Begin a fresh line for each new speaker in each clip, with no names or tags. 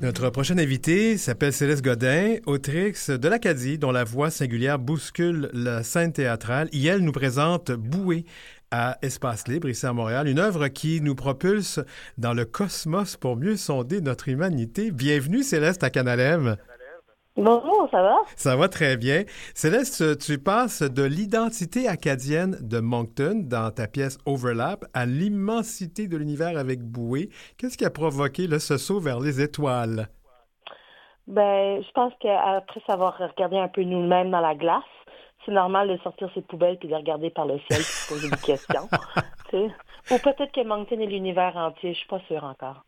Notre prochaine invitée s'appelle Céleste Godin, autrice de l'Acadie, dont la voix singulière bouscule la scène théâtrale. Et elle nous présente Bouée à Espace Libre, ici à Montréal, une œuvre qui nous propulse dans le cosmos pour mieux sonder notre humanité. Bienvenue, Céleste, à Canal M.
Bonjour, ça va?
Ça va très bien. Céleste, tu passes de l'identité acadienne de Moncton dans ta pièce Overlap à l'immensité de l'univers avec Bouée. Qu'est-ce qui a provoqué ce saut vers les étoiles?
Ben, je pense qu'après savoir regarder un peu nous-mêmes dans la glace, c'est normal de sortir ses poubelles puis de regarder par le ciel puis de se poser des questions. Tu sais? Ou peut-être que Moncton est l'univers entier, je suis pas sûre encore.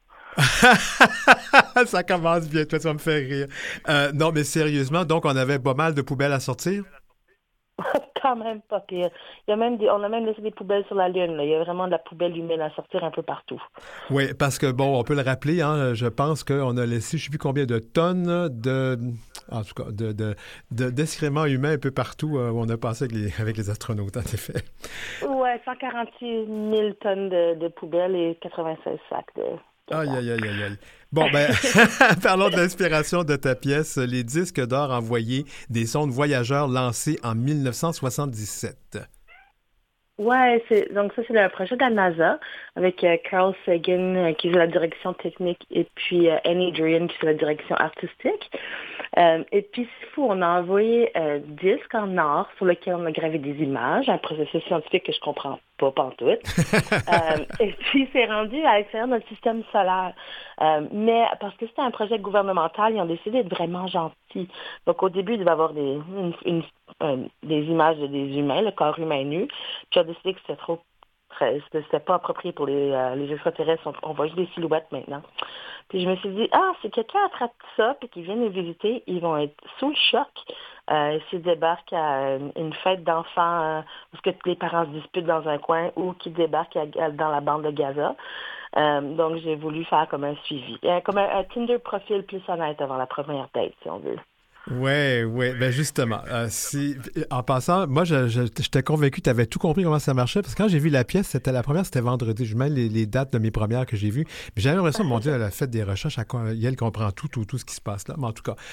Ça commence bien, toi, tu vas me faire rire. Non, mais sérieusement, donc on avait pas mal de poubelles à sortir?
Quand même pas pire. On a même laissé des poubelles sur la Lune, là. Il y a vraiment de la poubelle humaine à sortir un peu partout.
Oui, parce que, bon, on peut le rappeler, hein, je pense qu'on a laissé, je ne sais plus combien de tonnes en tout cas, d'excréments humains un peu partout où on a passé avec les astronautes, en effet.
Ouais, 148 000 tonnes de poubelles et 96 sacs de
Aïe,
caca.
aïe, aïe, aïe, aïe. Bon, ben, parlons de l'inspiration de ta pièce, Les disques d'or envoyés des sondes voyageurs lancés en 1977.
Ouais, donc ça c'est un projet de la NASA avec Carl Sagan qui fait la direction technique et puis Annie Adrian qui fait la direction artistique. Et puis c'est fou, on a envoyé un disque en or sur lequel on a gravé des images, un processus scientifique que je comprends pas pantoute. Et puis c'est rendu à l'extérieur de notre système solaire. Mais parce que c'était un projet gouvernemental, ils ont décidé d'être vraiment gentils. Donc au début, il devait y avoir des images de des humains, le corps humain nu. Puis ils ont décidé que c'était pas approprié pour les extraterrestres. On voit juste des silhouettes maintenant. Puis je me suis dit, si quelqu'un attrape ça puis qu'ils viennent nous visiter, ils vont être sous le choc. S'ils débarquent à une fête d'enfants parce que tous les parents se disputent dans un coin ou qu'ils débarquent dans la bande de Gaza. Donc j'ai voulu faire comme un suivi. Comme un Tinder profil plus honnête avant la première date, si on veut.
Ouais, ouais, ben justement, en passant, moi, j'étais convaincu que tu avais tout compris comment ça marchait, parce que quand j'ai vu la pièce, la première, c'était vendredi, je mets les dates de mes premières que j'ai vues, mais j'avais l'impression, mon Dieu, elle a fait des recherches, elle comprend tout ce qui se passe là, mais en tout cas,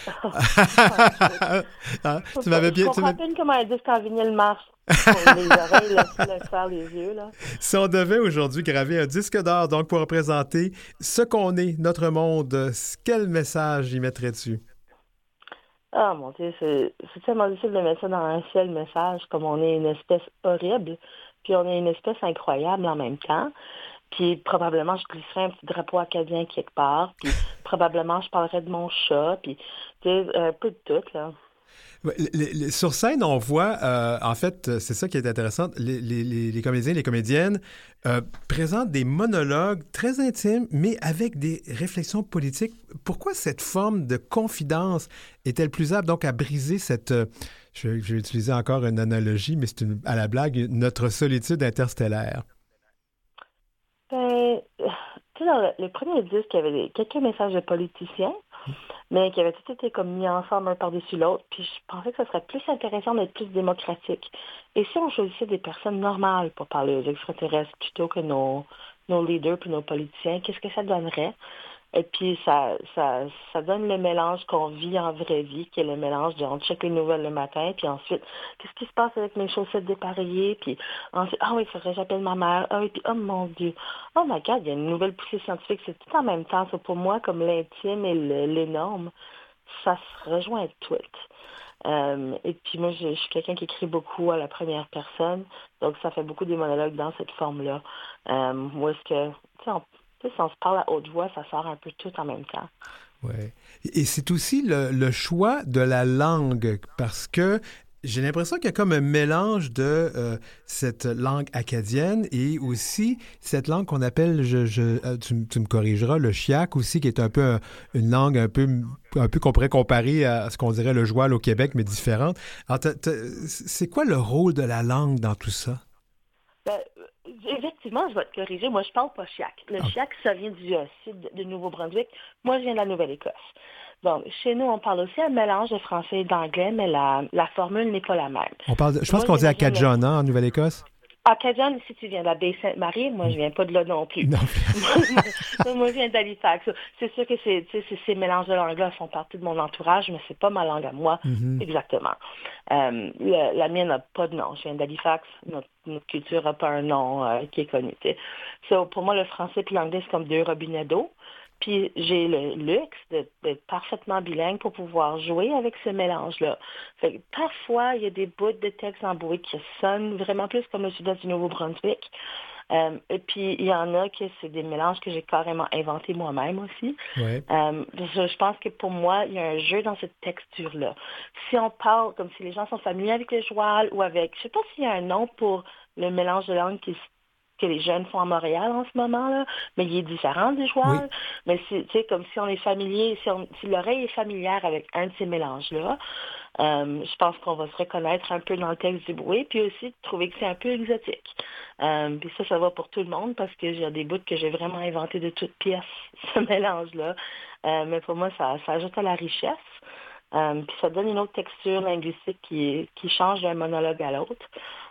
hein,
Je comprends à peine comment un disque en vinyle marche. Pour les oreilles, le faire les yeux, là.
Si on devait aujourd'hui graver un disque d'or, donc pour représenter ce qu'on est, notre monde, quel message y mettrais-tu?
Ah mon Dieu, c'est tellement difficile de mettre ça dans un seul message, comme on est une espèce horrible, puis on est une espèce incroyable en même temps. Puis probablement je glisserais un petit drapeau acadien quelque part, puis probablement je parlerais de mon chat, puis tu sais, un peu de tout, là.
Ouais, sur scène, on voit, en fait, c'est ça qui est intéressant, les comédiens, les comédiennes présentent des monologues très intimes, mais avec des réflexions politiques. Pourquoi cette forme de confidence est-elle plus apte donc à briser je vais utiliser encore une analogie, mais à la blague, notre solitude interstellaire?
Ben, tu sais, dans le premier disque, il y avait quelques messages de politiciens, mais qui avaient tout été comme mis ensemble un par-dessus l'autre. Puis je pensais que ce serait plus intéressant d'être plus démocratique. Et si on choisissait des personnes normales pour parler aux extraterrestres plutôt que nos leaders puis nos politiciens, qu'est-ce que ça donnerait? Et puis ça donne le mélange qu'on vit en vraie vie, qui est le mélange de on check les nouvelles le matin, puis ensuite, qu'est-ce qui se passe avec mes chaussettes dépareillées, puis ensuite, oui, il faudrait que j'appelle ma mère, oui, puis oh mon Dieu, oh my God, il y a une nouvelle poussée scientifique, c'est tout en même temps, ça pour moi, comme l'intime et l'énorme, ça se rejoint tout. Et puis moi, je suis quelqu'un qui écrit beaucoup à la première personne, donc ça fait beaucoup des monologues dans cette forme-là. Où est-ce que, si on se parle à haute voix, ça sort un peu tout en même temps.
Ouais. Et c'est aussi le choix de la langue, parce que j'ai l'impression qu'il y a comme un mélange de cette langue acadienne et aussi cette langue qu'on appelle, tu me corrigeras, le chiac aussi, qui est un peu une langue un peu qu'on pourrait comparer à ce qu'on dirait le joual au Québec, mais différente. Alors, c'est quoi le rôle de la langue dans tout ça?
Ben, effectivement, je vais te corriger. Moi, je parle pas chiac. Le
Ah,
chiac, ça vient du sud de Nouveau-Brunswick. Moi, je viens de la Nouvelle-Écosse. Donc, chez nous, on parle aussi un mélange de français et d'anglais, mais la formule n'est pas la même.
je pense
Moi,
qu'on dit
j'imagine
Acadiana en Nouvelle-Écosse.
Acadian, si tu viens de la Baie-Sainte-Marie, moi, je viens pas de là non plus.
Non.
Moi, je viens d'Halifax. C'est sûr que ces mélanges de langues-là font partie de mon entourage, mais c'est pas ma langue à moi,
Mhm.
exactement. La mienne n'a pas de nom. Je viens d'Halifax. Notre culture n'a pas un nom qui est connu. T'sais. So, pour moi, le français et l'anglais, c'est comme deux robinets d'eau. Puis j'ai le luxe d'être parfaitement bilingue pour pouvoir jouer avec ce mélange-là. Fait que parfois, il y a des bouts de texte embrouillés qui sonnent vraiment plus comme le sud-est du Nouveau-Brunswick. Et puis, il y en a que c'est des mélanges que j'ai carrément inventés moi-même aussi.
Ouais.
Je pense que pour moi, il y a un jeu dans cette texture-là. Si on parle comme si les gens sont familiers avec le joual ou avec, je sais pas s'il y a un nom pour le mélange de langue que les jeunes font à Montréal en ce moment, là, mais il est différent du
Oui.
joual. Mais c'est, tu sais, comme si on est familier, si l'oreille est familière avec un de ces mélanges-là, je pense qu'on va se reconnaître un peu dans le texte du bruit, puis aussi de trouver que c'est un peu exotique. Puis ça va pour tout le monde parce que j'ai des bouts que j'ai vraiment inventés de toutes pièces, ce mélange-là. Mais pour moi, ça ajoute à la richesse. Puis ça donne une autre texture linguistique qui change d'un monologue à l'autre.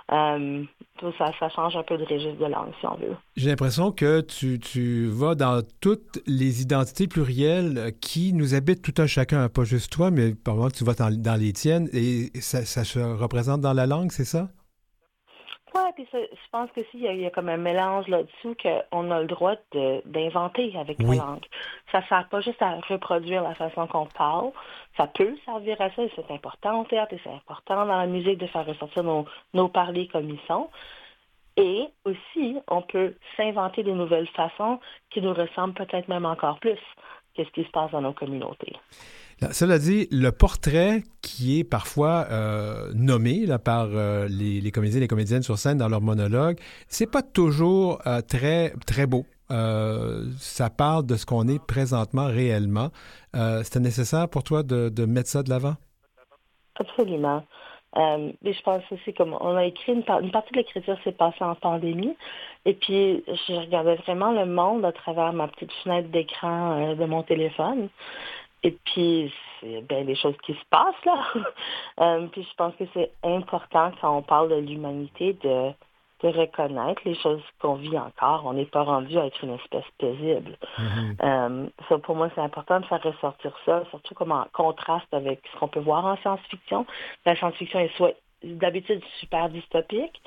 Ça change un peu de registre de langue, si on veut.
J'ai l'impression que tu vas dans toutes les identités plurielles qui nous habitent tout un chacun, pas juste toi, mais par exemple, tu vas dans les tiennes et ça se représente dans la langue, c'est ça?
Oui, puis je pense que s'il y a comme un mélange là-dessous qu'on a le droit d'inventer avec la
Oui.
langue. Ça ne sert pas juste à reproduire la façon qu'on parle. Ça peut servir à ça et c'est important au théâtre et c'est important dans la musique de faire ressortir nos parlers comme ils sont. Et aussi, on peut s'inventer des nouvelles façons qui nous ressemblent peut-être même encore plus que ce qui se passe dans nos communautés.
Là, cela dit, le portrait qui est parfois nommé là, par les comédiens et les comédiennes sur scène dans leur monologue, c'est pas toujours très, très beau. Ça parle de ce qu'on est présentement réellement. C'était nécessaire pour toi de mettre ça de l'avant?
Absolument. Mais je pense aussi, comme on a écrit, une partie de l'écriture s'est passée en pandémie. Et puis, je regardais vraiment le monde à travers ma petite fenêtre d'écran de mon téléphone. Et puis, c'est bien des choses qui se passent là. Puis, je pense que c'est important quand on parle de l'humanité de reconnaître les choses qu'on vit encore. On n'est pas rendu à être une espèce paisible.
Mhm.
Ça, pour moi, c'est important de faire ressortir ça, surtout comme en contraste avec ce qu'on peut voir en science-fiction. La science-fiction est soit d'habitude super dystopique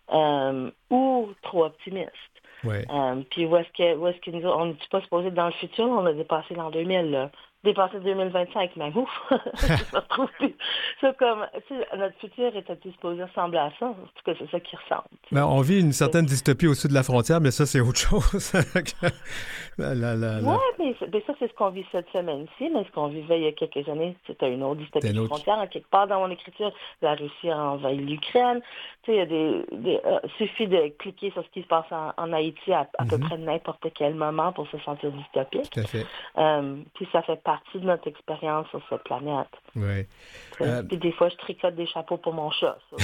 ou trop optimiste.
Ouais.
Puis où est-ce que nous, on n'est pas supposé être dans le futur, on a dépassé l'an 2000, là. Dépassé 2025, mais ouf, je me retrouve plus. C'est comme, tu sais, notre futur était supposé ressembler à ça. En tout cas, c'est ça qui ressemble.
Ben, on vit une certaine dystopie au-dessus de la frontière, mais ça, c'est autre chose.
Oui, mais ça, c'est ce qu'on vit cette semaine-ci, mais ce qu'on vivait il y a quelques années, c'était une autre dystopie
C'était une
de
autre.
frontière. En quelque part dans mon écriture, la Russie a envahi l'Ukraine. Tu sais, il y a suffit de cliquer sur ce qui se passe en Haïti à peu
Mhm.
près n'importe quel moment pour se sentir dystopique.
Tout à fait.
Puis ça fait partie de notre expérience sur cette planète.
Oui.
Puis des fois, je tricote des chapeaux pour mon chat. Ça.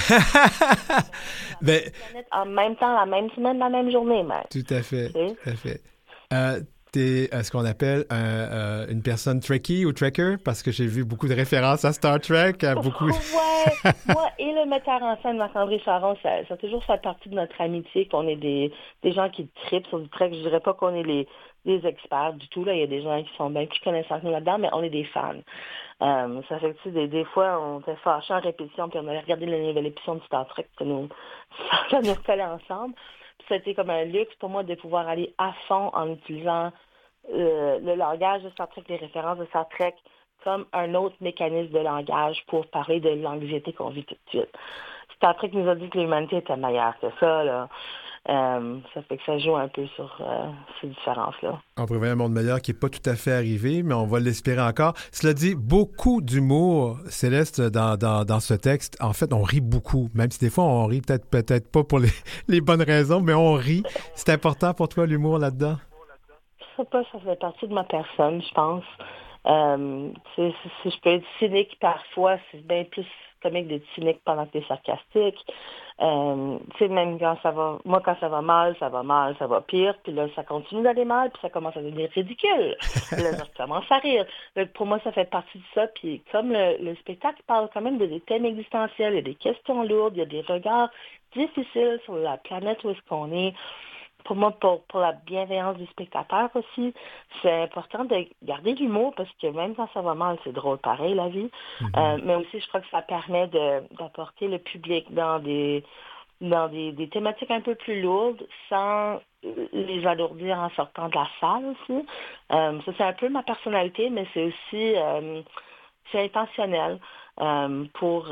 Ben,
Planète en même temps, la même semaine, la même journée, même.
tout à fait.
Tu sais?
Tout à fait. T'es ce qu'on appelle une personne Trekkie ou Trekker, parce que j'ai vu beaucoup de références à Star Trek, à beaucoup.
Ouais, moi et le metteur en scène Marc-André Charon, ça a toujours fait partie de notre amitié, qu'on est des gens qui tripent sur du Trek. Je dirais pas qu'on est les experts du tout, là. Il y a des gens qui sont bien plus connaissants que nous là-dedans, mais on est des fans. Ça fait que, tu sais, des fois, on était fâchés en répétition, puis on allait regarder la nouvelle émission de Star Trek, ça nous recollait ensemble. Puis ça a été comme un luxe pour moi de pouvoir aller à fond en utilisant le langage de Star Trek, les références de Star Trek, comme un autre mécanisme de langage pour parler de l'anxiété qu'on vit tout de suite. Star Trek nous a dit que l'humanité était meilleure que ça, là. Ça fait que ça joue un peu sur ces différences-là.
On prévoit un monde meilleur qui n'est pas tout à fait arrivé, mais on va l'espérer encore. Cela dit, beaucoup d'humour, Céleste, dans ce texte. En fait, on rit beaucoup, même si des fois, on rit peut-être pas pour les bonnes raisons, mais on rit. C'est important pour toi, l'humour, là-dedans?
Je sais pas, ça fait partie de ma personne, je pense. Si je peux être cynique parfois, c'est bien plus comique d'être cynique pendant que t'es sarcastique. Même quand ça va, moi quand ça va mal, ça va pire, puis là ça continue d'aller mal, puis ça commence à devenir ridicule. Puis là, je recommence à rire. Donc, pour moi, ça fait partie de ça. Puis comme le spectacle parle quand même de des thèmes existentiels, il y a des questions lourdes, il y a des regards difficiles sur la planète où est-ce qu'on est. Pour moi, pour la bienveillance du spectateur aussi, c'est important de garder l'humour parce que même quand ça va mal, c'est drôle pareil, la vie. Mais aussi, je crois que ça permet d'apporter le public dans des thématiques un peu plus lourdes sans les alourdir en sortant de la salle aussi. Ça, c'est un peu ma personnalité, mais c'est aussi c'est intentionnel pour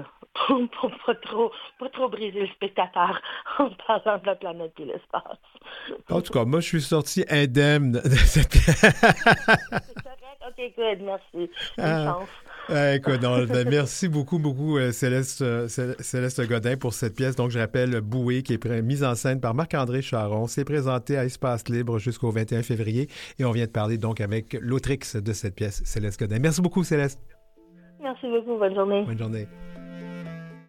pas trop briser le spectateur en parlant de la planète et l'espace.
En tout cas, moi, je suis sorti indemne de cette...
C'est correct? OK, good, merci. Une chance.
Écoute, non, merci beaucoup, Céleste Godin pour cette pièce. Donc, je rappelle Bouée, qui est mise en scène par Marc-André Charon. C'est présenté à Espace Libre jusqu'au 21 février. Et on vient de parler donc avec l'autrice de cette pièce, Céleste Godin. Merci beaucoup, Céleste.
Merci beaucoup. Bonne journée.
Bonne journée.